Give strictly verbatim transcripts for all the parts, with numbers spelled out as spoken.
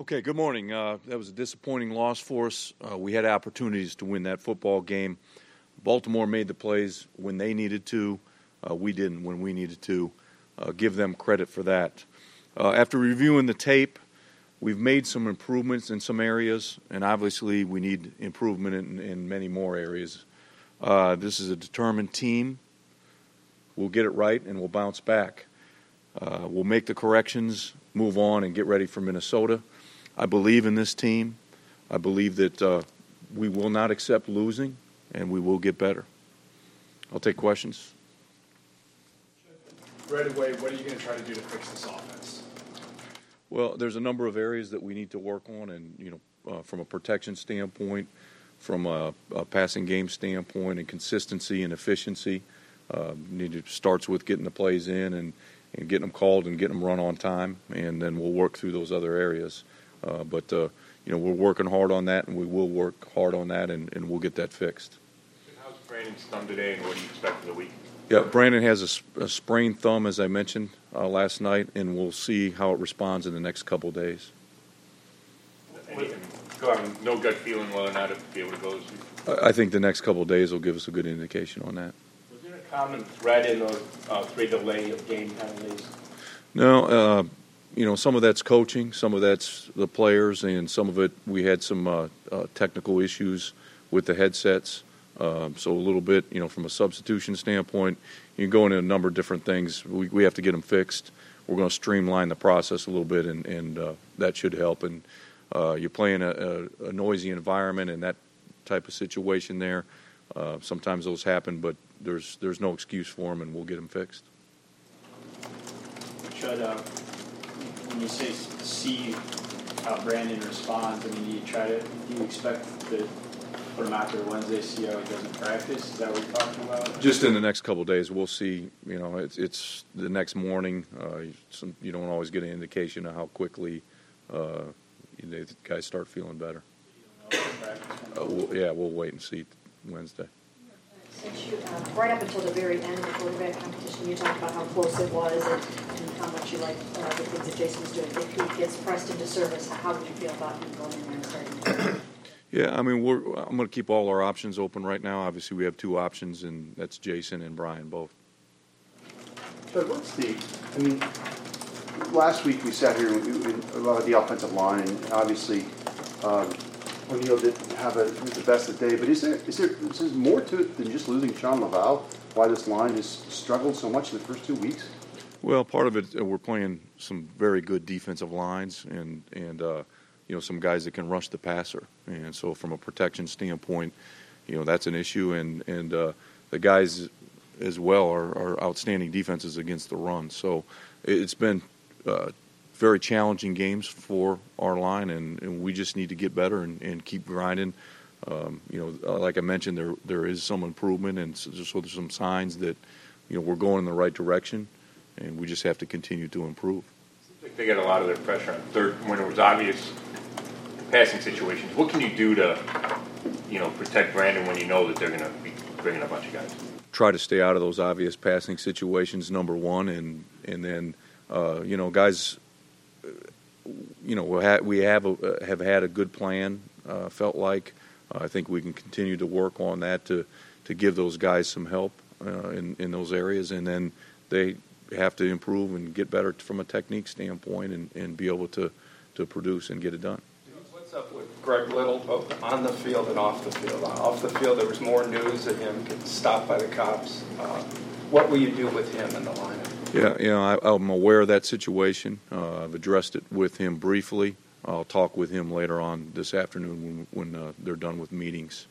Okay, good morning. Uh, that was a disappointing loss for us. Uh, we had opportunities to win that football game. Baltimore made the plays when they needed to. Uh, we didn't when we needed to. Uh, give them credit for that. Uh, after reviewing the tape, we've made some improvements in some areas, and obviously we need improvement in, in many more areas. Uh, this is a determined team. We'll get it right, and we'll bounce back. Uh, we'll make the corrections, move on, and get ready for Minnesota. I believe in this team. I believe that uh, we will not accept losing, and we will get better. I'll take questions. Right away, what are you going to try to do to fix this offense? Well, there's a number of areas that we need to work on, and you know, uh, from a protection standpoint, from a, a passing game standpoint, and consistency and efficiency. Uh, need to starts with getting the plays in and, and getting them called and getting them run on time, and then we'll work through those other areas. Uh, but, uh, you know, we're working hard on that, and we will work hard on that, and, and we'll get that fixed. And how's Brandon's thumb today, and what do you expect for the week? Yeah, Brandon has a, a sprained thumb, as I mentioned uh, last night, and we'll see how it responds in the next couple of days. Any, go on, no gut feeling whether or not it'll be able to go this week? I think the next couple of days will give us a good indication on that. Was there a common thread in those uh, three delay of game penalties? No, uh, you know, some of that's coaching, some of that's the players, and some of it we had some uh, uh, technical issues with the headsets. Um, so a little bit, you know, from a substitution standpoint, you can go into a number of different things. We, we have to get them fixed. We're going to streamline the process a little bit, and, and uh, that should help. And uh, you're playing a, a, a noisy environment and that type of situation there. Uh, sometimes those happen, but there's there's no excuse for them, and we'll get them fixed. Should, uh, when you say see how Brandon responds, I mean, do you try to, do you expect to put him out there Wednesday, see how he doesn't practice? Is that what you're talking about? Just in the next couple of days, we'll see. You know, it's, it's the next morning. Uh, some, you don't always get an indication of how quickly uh, you know, the guys start feeling better. Uh, we'll, yeah, we'll wait and see Wednesday. Since you, uh, right up until the very end of the quarterback competition, you talked about how close it was and, and how much you liked uh, the things that Jason was doing. If he gets pressed into service, how would you feel about him going in there and starting? Yeah, I mean, we're, I'm going to keep all our options open right now. Obviously, we have two options, and that's Jason and Brian both. But what's the, I mean, last week we sat here with a lot of the offensive line, and obviously um, O'Neal didn't have a, the best of the day, but is there, is there is there more to it than just losing Sean Laval, why this line has struggled so much in the first two weeks? Well, part of it, uh, we're playing some very good defensive lines and, and uh, you know, some guys that can rush the passer. And so from a protection standpoint, you know, that's an issue. And, and uh, the guys as well are, are outstanding defenses against the run. So it's been uh, very challenging games for our line, and, and we just need to get better and, and keep grinding. Um, you know, like I mentioned, there there is some improvement, and so there's some signs that, you know, we're going in the right direction, and we just have to continue to improve. Seems like they get a lot of their pressure on third when it was obvious passing situations. What can you do to, you know, protect Brandon when you know that they're going to be bringing a bunch of guys? Try to stay out of those obvious passing situations, number one, and and then uh, you know, guys, you know, we have, we have a, have had a good plan. Uh, felt like uh, I think we can continue to work on that to to give those guys some help uh, in in those areas, and then they have to improve and get better from a technique standpoint, and, and be able to to produce and get it done. What's up with Greg Little, both on the field and off the field? Off the field, there was more news of him getting stopped by the cops. Uh, what will you do with him in the lineup? Yeah, you know, I, I'm aware of that situation. Uh, I've addressed it with him briefly. I'll talk with him later on this afternoon when, when uh, they're done with meetings.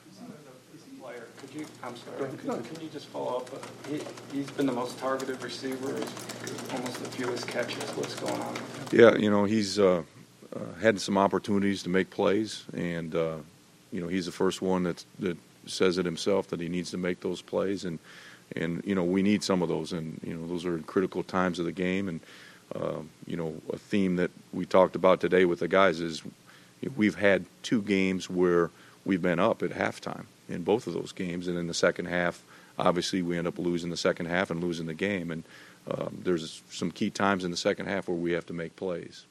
Player. Could you, I'm sorry, could, can you just follow up? He, he's been the most targeted receiver, he's almost the fewest catches. What's going on with him? Yeah, you know, he's uh, uh, had some opportunities to make plays, and, uh, you know, he's the first one that's, that says it himself that he needs to make those plays, and And, you know, we need some of those, and, you know, those are critical times of the game. And, uh, you know, a theme that we talked about today with the guys is we've had two games where we've been up at halftime in both of those games. And in the second half, obviously, we end up losing the second half and losing the game. And um, there's some key times in the second half where we have to make plays. You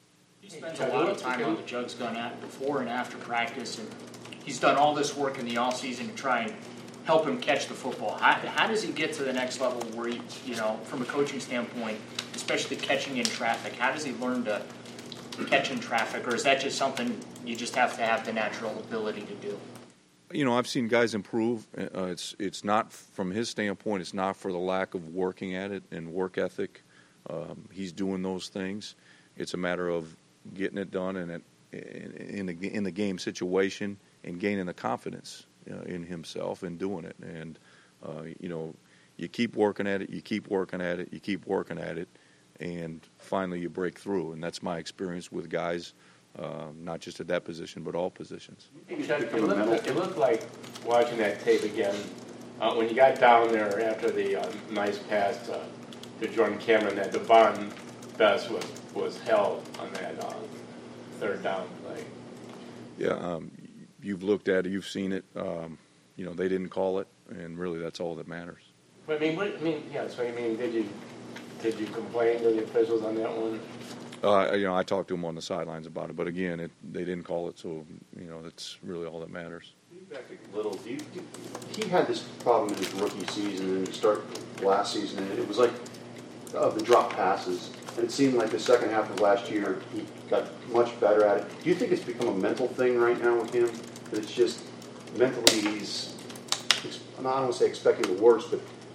spends a lot of time on the Jugs gun at before and after practice, and he's done all this work in the offseason to try and help him catch the football. How, how does he get to the next level where, he, you know, from a coaching standpoint, especially catching in traffic, how does he learn to catch in traffic, or is that just something you just have to have the natural ability to do? You know, I've seen guys improve. Uh, it's it's not, from his standpoint, it's not for the lack of working at it and work ethic. Um, he's doing those things. It's a matter of getting it done in it, in the in the game situation and gaining the confidence uh, in himself and doing it. And uh, you know, you keep working at it, you keep working at it, you keep working at it, and finally you break through. And that's my experience with guys. Uh, not just at that position, but all positions. It looked, it looked like, watching that tape again, uh, when you got down there after the uh, nice pass uh, to Jordan Cameron, that Devon Best was, was held on that uh, third down play. Yeah, um, you've looked at it, you've seen it. Um, you know, they didn't call it, and really that's all that matters. But I mean, what, I mean, yeah. So I mean, did you did you complain to the officials on that one? Uh, you know, I talked to him on the sidelines about it, but again, it, they didn't call it, so you know that's really all that matters. Back a little, do you, do, he had this problem in his rookie season and to start last season, and it was like uh, the drop passes. And it seemed like the second half of last year he got much better at it. Do you think it's become a mental thing right now with him? That it's just mentally he's, I don't want to say expecting the worst, but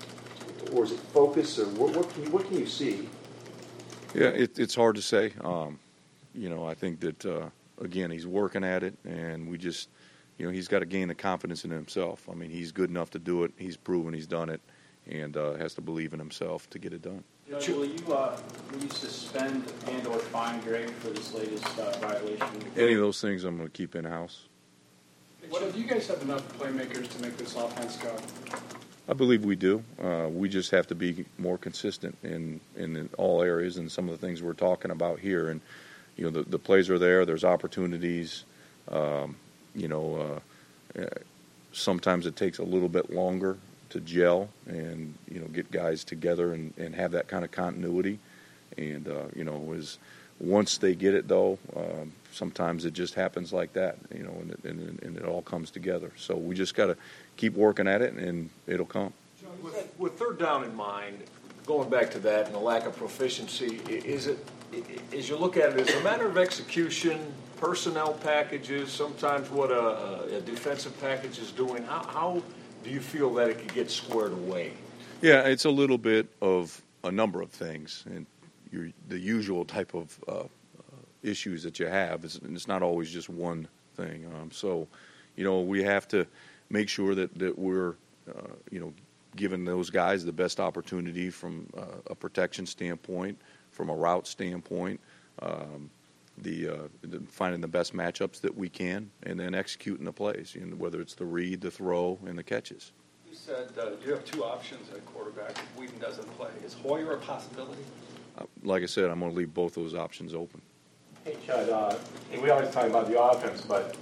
or is it focus or what? What can you, what can you see? Yeah, it, it's hard to say. Um, you know, I think that, uh, again, he's working at it, and we just, you know, he's got to gain the confidence in himself. I mean, he's good enough to do it. He's proven he's done it, and uh, has to believe in himself to get it done. Judge, will you, uh, will you suspend and or fine Greg for this latest uh, violation? Any of those things I'm going to keep in-house. What if you guys have enough playmakers to make this offense go? I believe we do. Uh, we just have to be more consistent in, in, in all areas and some of the things we're talking about here. And, you know, the, the plays are there. There's opportunities. Um, you know, uh, uh, sometimes it takes a little bit longer to gel and, you know, get guys together and, and have that kind of continuity. And, uh, you know, is once they get it, though, um, sometimes it just happens like that, you know, and it, and, and it all comes together. So we just got to keep working at it, and it'll come. With, with third down in mind, going back to that and the lack of proficiency, is it, as you look at it, is it a matter of execution, personnel packages, sometimes what a, a defensive package is doing? How, how do you feel that it could get squared away? Yeah, it's a little bit of a number of things, and your, the usual type of uh, issues that you have. It's, it's not always just one thing. Um, so, you know, we have to make sure that, that we're, uh, you know, giving those guys the best opportunity from uh, a protection standpoint, from a route standpoint, um, the, uh, the finding the best matchups that we can, and then executing the plays, you know, whether it's the read, the throw, and the catches. You said uh, you have two options at quarterback if Whedon doesn't play. Is Hoyer a possibility? Uh, like I said, I'm going to leave both those options open. Hey, Chad, uh, we always talk about the offense, but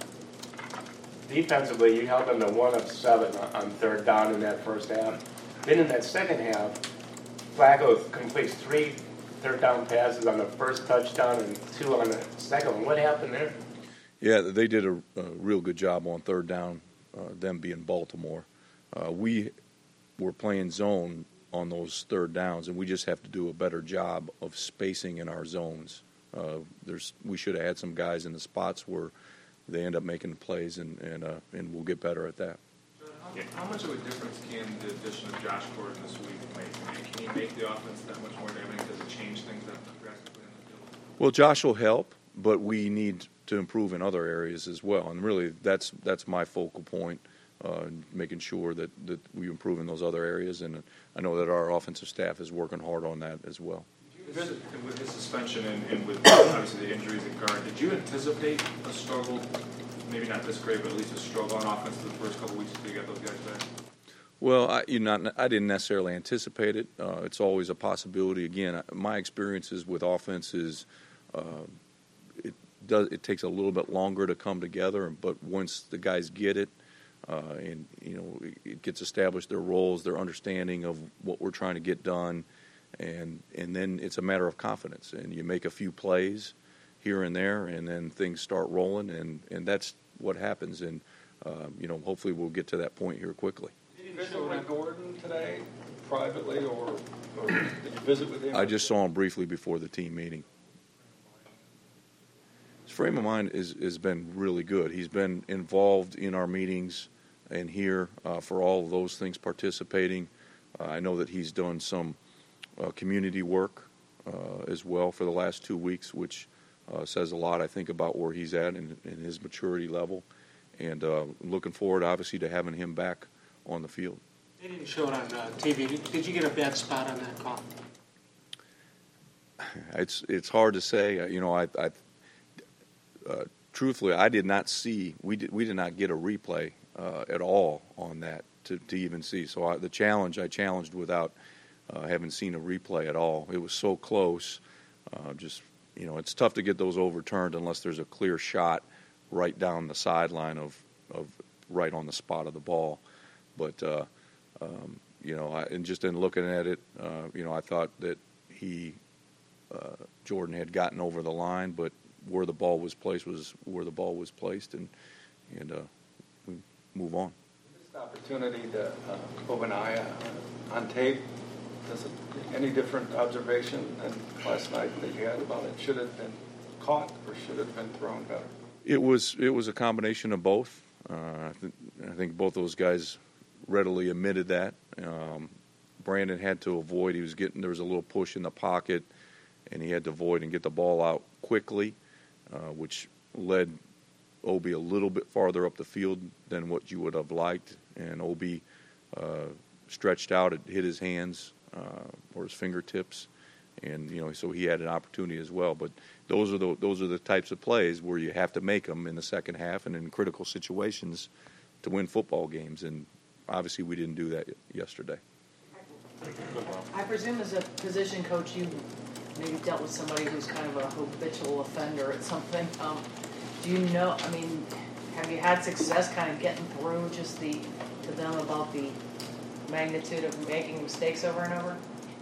defensively, you held them to one of seven on third down in that first half. Then in that second half, Flacco completes three third down passes on the first touchdown and two on the second one. What happened there? Yeah, they did a, a real good job on third down, uh, them being Baltimore. Uh, we were playing zone on those third downs, and we just have to do a better job of spacing in our zones. Uh, there's we should have had some guys in the spots where they end up making plays, and and, uh, and we'll get better at that. How, how much of a difference can the addition of Josh Gordon this week make? I mean, can he make the offense that much more dynamic? Does it change things that drastically on the field? Well, Josh will help, but we need to improve in other areas as well. And really, that's that's my focal point, uh, making sure that, that we improve in those other areas. And I know that our offensive staff is working hard on that as well. With his suspension and, and with obviously the injuries at guard, did you anticipate a struggle, maybe not this great, but at least a struggle on offense the first couple weeks until you got those guys back? Well, I, you know, I didn't necessarily anticipate it. Uh, it's always a possibility. Again, my experiences with offense is uh, it does it takes a little bit longer to come together, but once the guys get it, uh, and you know, it gets established their roles, their understanding of what we're trying to get done. And and then it's a matter of confidence. And you make a few plays here and there, and then things start rolling, and, and that's what happens. And, uh, you know, hopefully we'll get to that point here quickly. Did you visit with Gordon today privately, or, or did you visit with him? I just saw him briefly before the team meeting. His frame of mind is, has been really good. He's been involved in our meetings and here uh, for all of those things, participating. Uh, I know that he's done some uh, community work uh, as well for the last two weeks, which uh, says a lot, I think, about where he's at in, in his maturity level. And uh, looking forward, obviously, to having him back on the field. They didn't show it on uh, T V. Did, did you get a bad spot on that call? It's it's hard to say. Uh, you know, I, I uh, truthfully, I did not see. We did we did not get a replay uh, at all on that to, to even see. So I, the challenge I challenged without uh, having seen a replay at all. It was so close. Uh, just you know, it's tough to get those overturned unless there's a clear shot right down the sideline of of right on the spot of the ball. But uh, um, you know, I, and just in looking at it, uh, you know, I thought that he. Uh, Jordan had gotten over the line, but where the ball was placed was where the ball was placed, and and uh, we move on. This opportunity to uh, Obadiah uh, on tape, does it, any different observation than last night that you had about it? Should it have been caught or should it have been thrown better? It was it was a combination of both. Uh, I, th- I think both those guys readily admitted that. Um, Brandon had to avoid. He was getting there was a little push in the pocket, and he had to avoid and get the ball out quickly, uh, which led Obi a little bit farther up the field than what you would have liked. And Obi uh, stretched out, it hit his hands uh, or his fingertips, and you know, so he had an opportunity as well. But those are the those are the types of plays where you have to make them in the second half and in critical situations to win football games. And obviously, we didn't do that yesterday. I presume as a position coach, you maybe dealt with somebody who's kind of a habitual offender at something. Um, do you know, I mean, have you had success kind of getting through just the, to them about the magnitude of making mistakes over and over?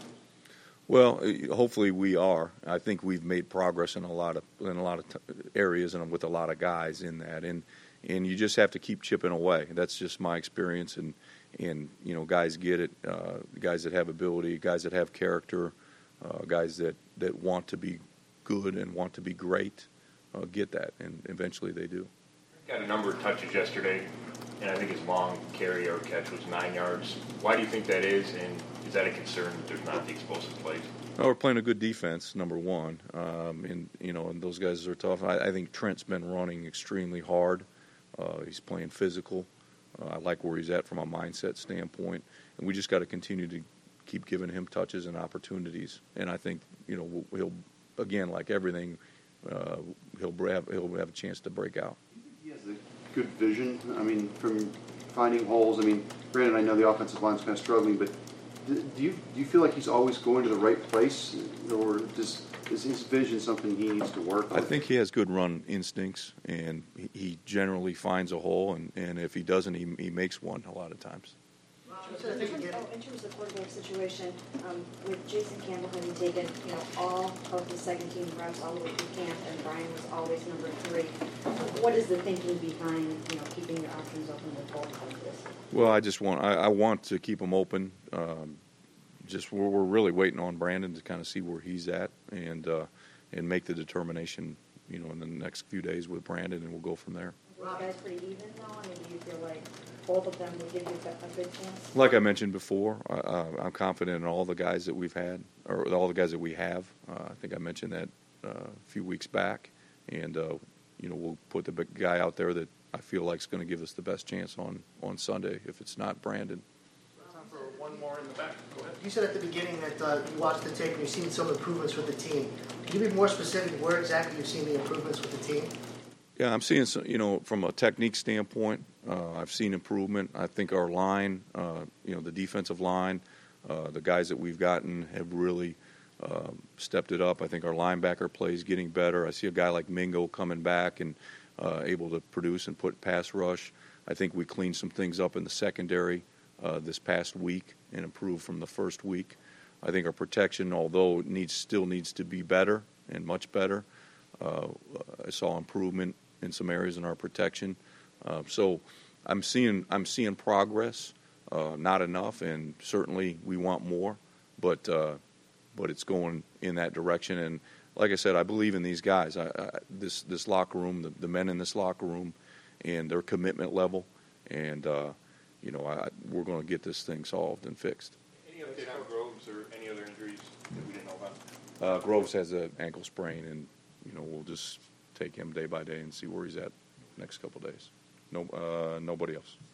Well, hopefully we are. I think we've made progress in a lot of in a lot of t- areas and with a lot of guys in that. And and you just have to keep chipping away. That's just my experience. And and you know, guys get it. Uh, guys that have ability, guys that have character, uh, guys that, that want to be good and want to be great, uh, get that, and eventually they do. Got a number of touches yesterday, and I think his long carry or catch was nine yards. Why do you think that is, and is that a concern that there's not the explosive plays? Well, we're playing a good defense, number one, um, and you know, and those guys are tough. I, I think Trent's been running extremely hard. Uh, he's playing physical. Uh, I like where he's at from a mindset standpoint, and we just got to continue to keep giving him touches and opportunities. And I think, you know, he'll, again, like everything, uh, he'll have he'll have a chance to break out. He has a good vision. I mean, from finding holes. I mean, granted, I know the offensive line's kind of struggling, but do you do you feel like he's always going to the right place, or does is his vision something he needs to work on? I think he has good run instincts, and he, he generally finds a hole, and, and if he doesn't, he, he makes one a lot of times. So in terms, oh, in terms of the quarterback situation, um, with Jason Campbell having taken, you know, all of the second team reps all the way through camp, and Brian was always number three, what is the thinking behind, you know, keeping your options open with both like this? Well, I just want I, I want to keep them open. Um, just we're, we're really waiting on Brandon to kind of see where he's at and uh, and make the determination, you know, in the next few days with Brandon, and we'll go from there. Are you guys pretty even though? I mean, do you feel like both of them would give you a good chance? Like I mentioned before, uh, I'm confident in all the guys that we've had, or all the guys that we have. Uh, I think I mentioned that uh, a few weeks back, and uh, you know, we'll put the big guy out there that I feel like is going to give us the best chance on, on Sunday. If it's not Brandon. Time for one more in the back. Go ahead. You said at the beginning that uh, you watched the tape and you've seen some improvements with the team. Can you be more specific where exactly you've seen the improvements with the team? Yeah, I'm seeing some, you know, from a technique standpoint, uh, I've seen improvement. I think our line, uh, you know, the defensive line, uh, the guys that we've gotten have really uh, stepped it up. I think our linebacker play is getting better. I see a guy like Mingo coming back and uh, able to produce and put pass rush. I think we cleaned some things up in the secondary uh, this past week and improved from the first week. I think our protection, although it needs still needs to be better and much better, Uh, I saw improvement in some areas in our protection. Uh, so I'm seeing I'm seeing progress. Uh, not enough, and certainly we want more, but uh, but it's going in that direction. And like I said, I believe in these guys. I, I, this this locker room, the, the men in this locker room, and their commitment level, and uh, you know, I, we're going to get this thing solved and fixed. Any update on Groves or any other injuries that we didn't know about? Uh, Groves has an ankle sprain, and you know, we'll just take him day by day and see where he's at next couple of days. No, uh, nobody else.